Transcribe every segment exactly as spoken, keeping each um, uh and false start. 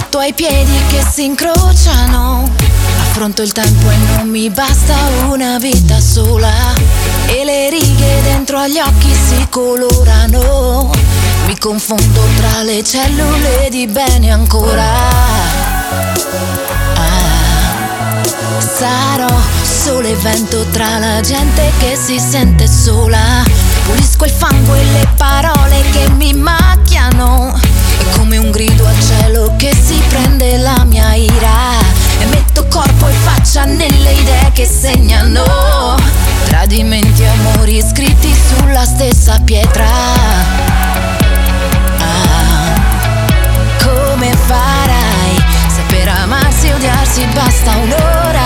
metto ai piedi che si incrociano, affronto il tempo e non mi basta una vita sola, e le righe dentro agli occhi si colorano, mi confondo tra le cellule di bene ancora. Ah, sarò sole e vento tra la gente che si sente sola, pulisco il fango e le parole che mi macchiano, è come un grido al cielo che si prende la mia ira, e metto corpo e faccia nelle idee che segnano tradimenti e amori scritti sulla stessa pietra. Ah, come farai se per amarsi e odiarsi basta un'ora?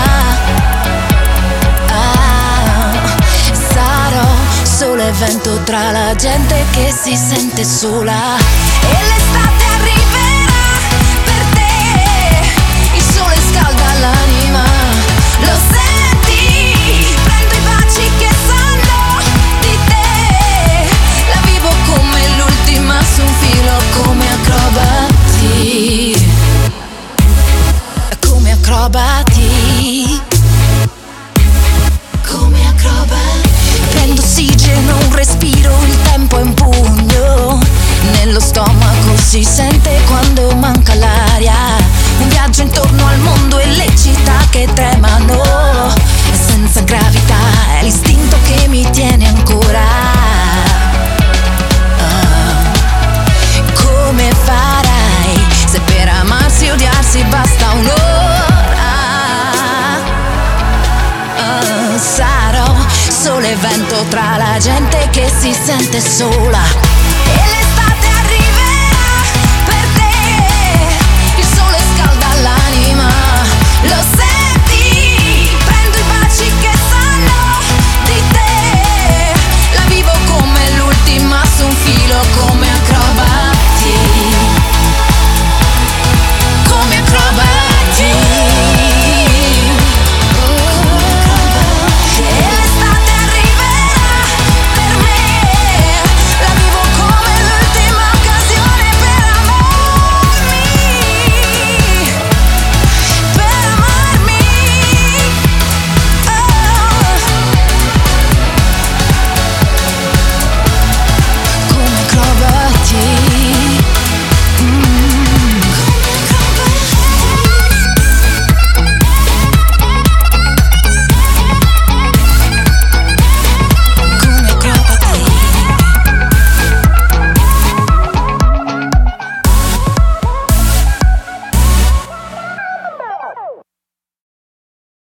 Ah, sarò sole e vento tra la gente che si sente sola, e l'estate arriverà per te, il sole scalda l'anima, lo senti, prendo i baci che sanno di te, la vivo come l'ultima su un filo, come acrobati, come acrobati, come acrobati. Prendo ossigeno, un respiro, il tempo è un pugno, nello stomaco si sente quando manca l'aria, un viaggio intorno al mondo e le città che tremano, e senza gravità è l'istinto che mi tiene ancora. Ah, come farai se per amarsi e odiarsi basta un'ora? Ah, sarò sole e vento tra la gente che si sente sola, e le